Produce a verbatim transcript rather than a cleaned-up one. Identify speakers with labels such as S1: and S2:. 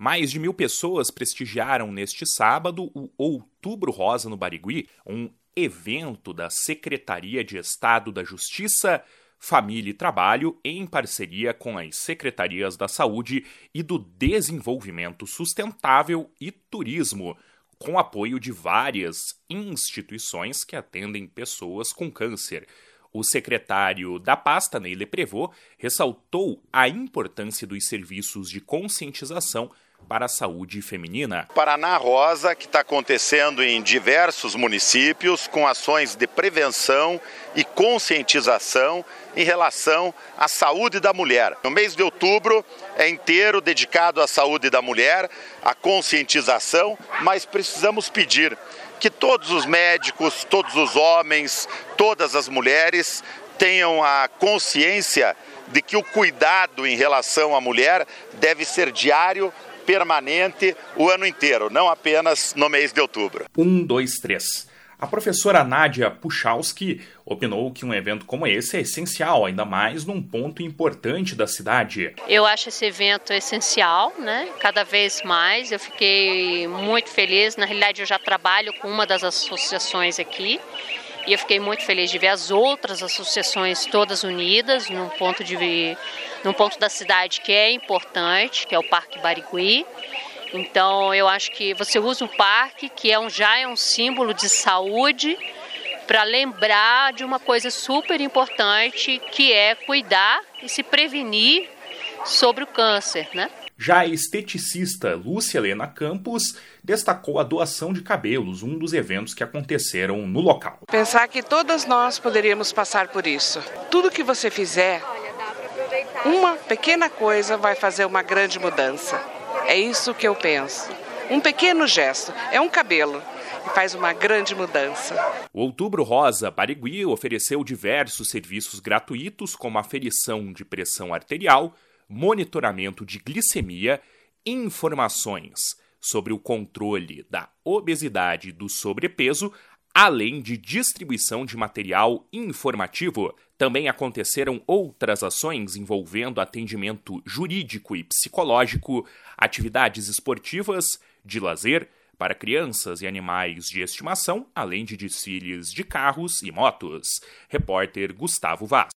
S1: Mais de mil pessoas prestigiaram neste sábado o Outubro Rosa no Barigui, um evento da Secretaria de Estado da Justiça, Família e Trabalho, em parceria com as Secretarias da Saúde e do Desenvolvimento Sustentável e Turismo, com apoio de várias instituições que atendem pessoas com câncer. O secretário da pasta, Ney Leprevot, ressaltou a importância dos serviços de conscientização para a saúde feminina.
S2: Paraná Rosa, que está acontecendo em diversos municípios, com ações de prevenção e conscientização em relação à saúde da mulher. No mês de outubro é inteiro dedicado à saúde da mulher, à conscientização, mas precisamos pedir que todos os médicos, todos os homens, todas as mulheres tenham a consciência de que o cuidado em relação à mulher deve ser diário, permanente, o ano inteiro, não apenas no mês de outubro.
S1: Um, dois, três. A professora Nádia Puchalski opinou que um evento como esse é essencial, ainda mais num ponto importante da cidade.
S3: Eu acho esse evento essencial, né? Cada vez mais. Eu fiquei muito feliz. Na realidade, eu já trabalho com uma das associações aqui. E eu fiquei muito feliz de ver as outras associações todas unidas num ponto, de, num ponto da cidade que é importante, que é o Parque Barigui. Então, eu acho que você usa o parque, que é um, já é um símbolo de saúde, para lembrar de uma coisa super importante, que é cuidar e se prevenir sobre o câncer, né?
S1: Já a esteticista Lúcia Helena Campos destacou a doação de cabelos, um dos eventos que aconteceram no local.
S4: Pensar que todas nós poderíamos passar por isso. Tudo que você fizer, uma pequena coisa vai fazer uma grande mudança. É isso que eu penso. Um pequeno gesto, é um cabelo, e faz uma grande mudança.
S1: O Outubro Rosa Barigui ofereceu diversos serviços gratuitos, como aferição de pressão arterial, monitoramento de glicemia, informações sobre o controle da obesidade e do sobrepeso, além de distribuição de material informativo. Também aconteceram outras ações envolvendo atendimento jurídico e psicológico, atividades esportivas, de lazer, para crianças e animais de estimação, além de desfiles de carros e motos. Repórter Gustavo Vaz.